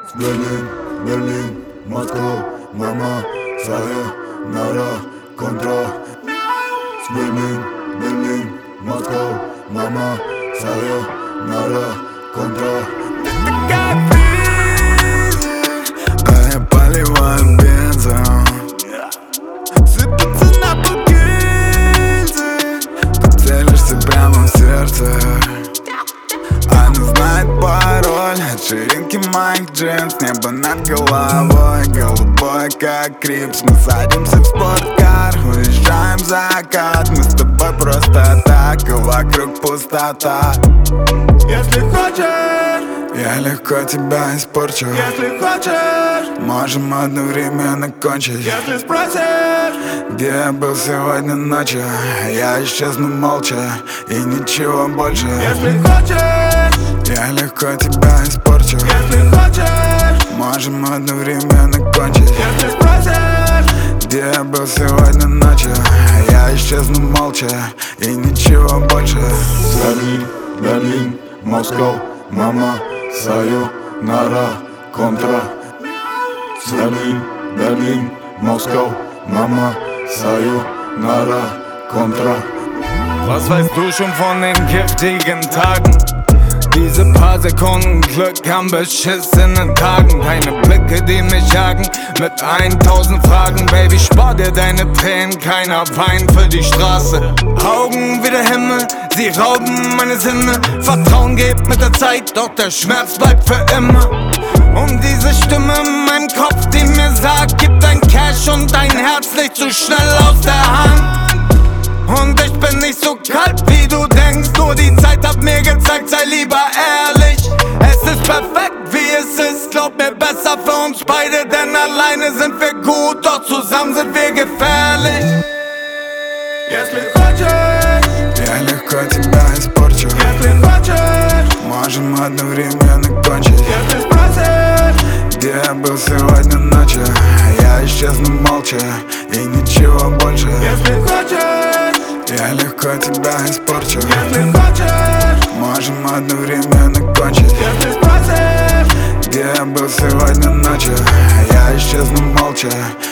Berlin, Moskau, Mama, sayonara, kontra. Berlin, Moskau, Mama, sayonara, контра. А я поливаю бензом, сыпется на гильзы. Ты целишься прямо в сердце. Она знает пароль от ширинки моих джинс. Небо над головой, голубой как крипс. Мы садимся в спорткар, уезжаем в закат. Мы с тобой просто так, и вокруг пустота. Если хочешь, я легко тебя испорчу. если хочешь, можем одновременно кончить. если спросишь, где я был сегодня ночью? Я исчезну молча и ничего больше. если хочешь, я легко тебя испорчу. если хочешь, можем одновременно кончить. если спросишь, где я был сегодня ночью? Я исчезну молча и ничего больше. Berlin, Москва, мама, sayonara, контра. Berlin, Moskau, Mama, sayonara, контра. Was weißt du schon von den giftigen Tagen? Diese paar Sekunden Glück an beschissenen Tagen. Deine Blicke, die mich jagen mit 1000 Fragen. Baby, spar dir deine Tränen, keiner weint für die Straße. Augen wie der Himmel, sie rauben meine Sinne. Vertrauen geht mit der Zeit, doch der Schmerz bleibt für immer. Und diese Stimme in meinem Kopf, die mir sagt, gib dein Cash und dein Herz nicht zu schnell aus der Hand. Und ich bin nicht so kalt, wie du denkst. Nur die Zeit hat mir gezeigt, sei lieber ehrlich. Es ist perfekt, wie es ist. Glaub mir, besser für uns beide. Denn alleine sind wir gut, doch zusammen sind wir gefährlich. если хочешь, я легко тебя испорчу. если хочешь, можем одновременно кончить. если спросишь, где я был сегодня ночью? Я исчезну молча и ничего больше. если хочешь, я легко тебя испорчу. если хочешь, можем одновременно кончить. если спросишь, где я был сегодня ночью? Я исчезну молча